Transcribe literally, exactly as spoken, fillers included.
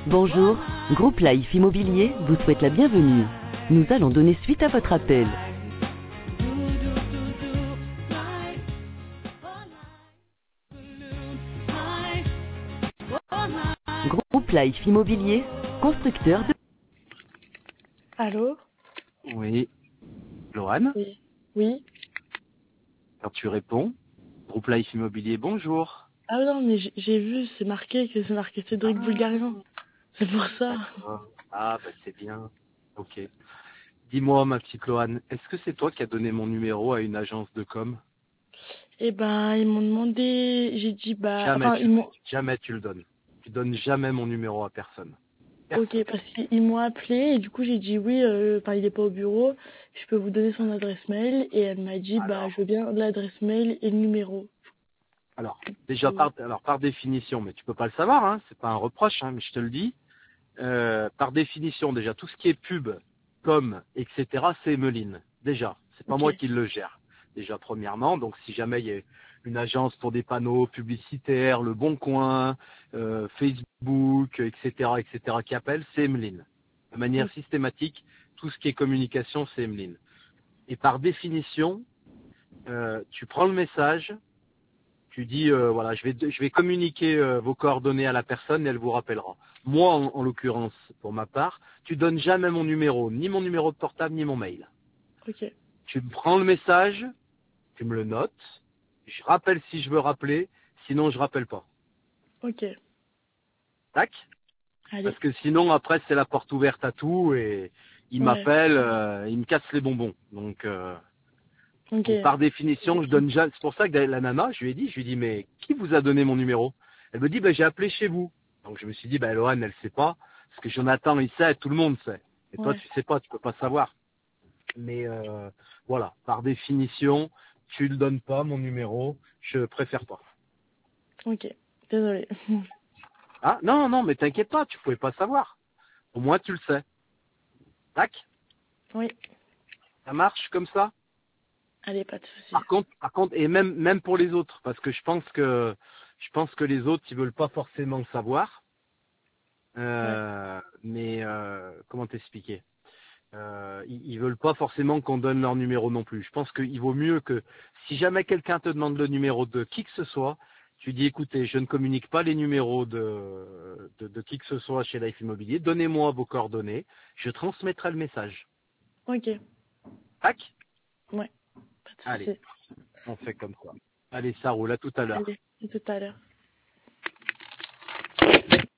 Bonjour, Groupe Life Immobilier vous souhaite la bienvenue. Nous allons donner suite à votre appel. Groupe Life Immobilier, constructeur de... Allô? Oui. Laurent, Oui. Oui. quand tu réponds, Groupe Life Immobilier, bonjour. Ah non, mais j'ai j'ai vu, c'est marqué que c'est marqué Cédric Ah, Bulgarian. C'est pour ça. d'accord. Ah, bah c'est bien. Ok. Dis-moi, ma petite Laurent, est-ce que c'est toi qui as donné mon numéro à une agence de com? Et ben, ils m'ont demandé, j'ai dit, bah, Jamais enfin, tu ils le m'ont, fais. Jamais tu le donnes. Tu donnes jamais mon numéro à personne. ok, Personne. parce qu'ils m'ont appelé, et du coup, j'ai dit oui, euh, enfin, il est pas au bureau, je peux vous donner son adresse mail, et elle m'a dit, bah, je Alors, veux bien l'adresse mail et le numéro. alors, déjà Euh, par, alors par définition, mais tu peux pas le savoir, hein, c'est pas un reproche, hein, mais je te le dis. Euh, par définition, déjà, tout ce qui est pub, com, et cetera, c'est Emeline. Déjà, c'est pas ok, moi qui le gère. Déjà, premièrement, donc si jamais il y a une agence pour des panneaux publicitaires, Le Bon Coin, euh, Facebook, et cetera, et cetera, qui appelle, c'est Emeline. De manière ok, systématique, tout ce qui est communication, c'est Emeline. Et par définition, euh, tu prends le message, tu dis euh, voilà, je vais je vais communiquer euh, vos coordonnées à la personne et elle vous rappellera. Moi, en, en l'occurrence, pour ma part, tu donnes jamais mon numéro, ni mon numéro de portable, ni mon mail. ok, Tu me prends le message, tu me le notes, je rappelle si je veux rappeler, sinon je rappelle pas. ok, Tac. allez, Parce que sinon après c'est la porte ouverte à tout et il ouais, m'appelle, euh, il me casse les bonbons. Donc euh, ok, Donc par définition, je donne jamais. C'est pour ça que la nana, je lui ai dit, je lui ai dit, mais qui vous a donné mon numéro? Elle me dit, bah, j'ai appelé chez vous. Donc je me suis dit, bah, Lohan, elle sait pas, parce que Jonathan, il sait, tout le monde sait. Et toi, ouais, tu sais pas, tu peux pas savoir. Mais euh, voilà, par définition, tu ne donnes pas mon numéro, je préfère pas. ok, désolé. Ah non, non, mais t'inquiète pas, tu pouvais pas savoir. Au moins, tu le sais. Tac, Oui, ça marche comme ça. allez, pas de souci. Par contre, par contre, et même même pour les autres, parce que je pense que je pense que les autres, ils veulent pas forcément le savoir. Ouais, Euh, mais euh, comment t'expliquer euh, ils, ils veulent pas forcément qu'on donne leur numéro non plus. Je pense qu'il vaut mieux que si jamais quelqu'un te demande le numéro de qui que ce soit, tu dis écoutez, je ne communique pas les numéros de, de, de qui que ce soit chez Life Immobilier, donnez-moi vos coordonnées, je transmettrai le message. ok, Tac. ouais, pas de Allez, souci. on fait comme ça. Allez, ça roule, à tout à l'heure. Allez, à tout à l'heure.